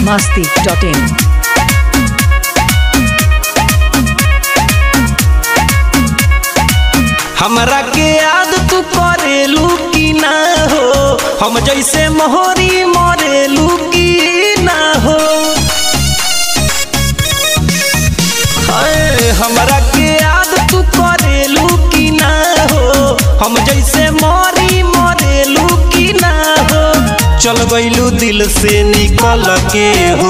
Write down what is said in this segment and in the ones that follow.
biharmasti.in। हमरा के याद तू करेलू की ना हो, हम जैसे मोहरी मरेलू की ना हो। हमरा के याद तू करेलू की ना हो, हम जैसे मोरी मरेलू की ना हो। चल गइलू दिल से निकल के हो,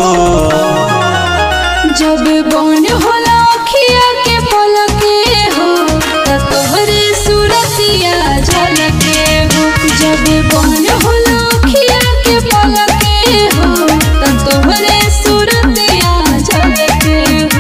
जब बन होला अखिया के पलके हो तोहरे सूरतिया झलके हो। जब बन होला अखिया के पलके हो तोहरे सूरतिया झलके हो।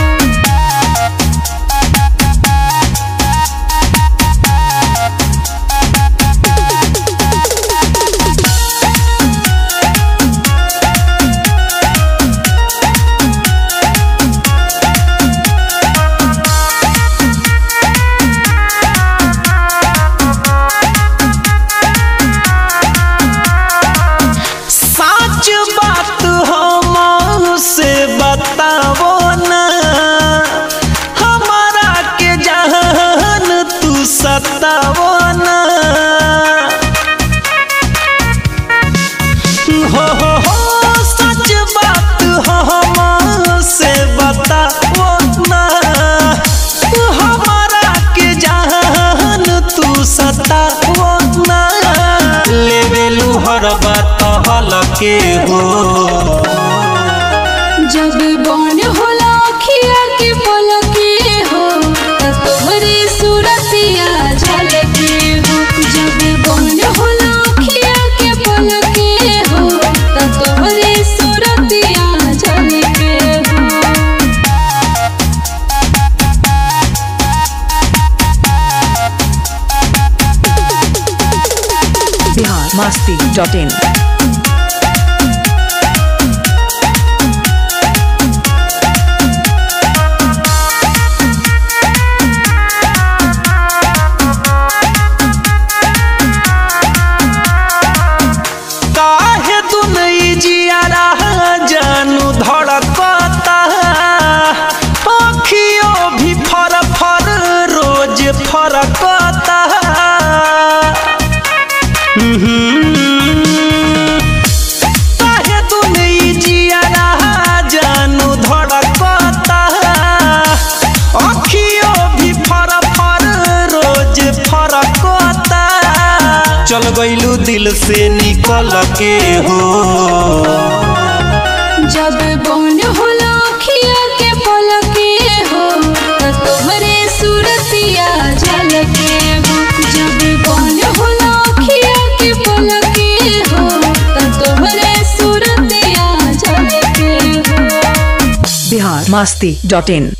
बतावो ना हमारा के जहान तू सतावो ना। हो सच बात हमसे बतावो ना, हमारा के जहान तू सतावो ना। लेवेलू हर बात हलके हो, जब बन होला अखिया के पलके हो तोहरे सूरतिया झलके हो। जब बन होला अखिया के पलके हो तोहरे सूरतिया झलके हो। biharmasti.in। जानू धड़कता अखियों भी फर फर रोज फरकता। काहे तू नहीं जिया जानू धड़कता अखियों भी फर फर रोज फरकता। चल गइलू दिल से निकल के हो, जब बन होला अखिया के पलके हो तोहरे सूरतिया झलके हो। जब बन होला अखिया के पलके हो तोहरे सूरतिया झलके हो। biharmasti.in।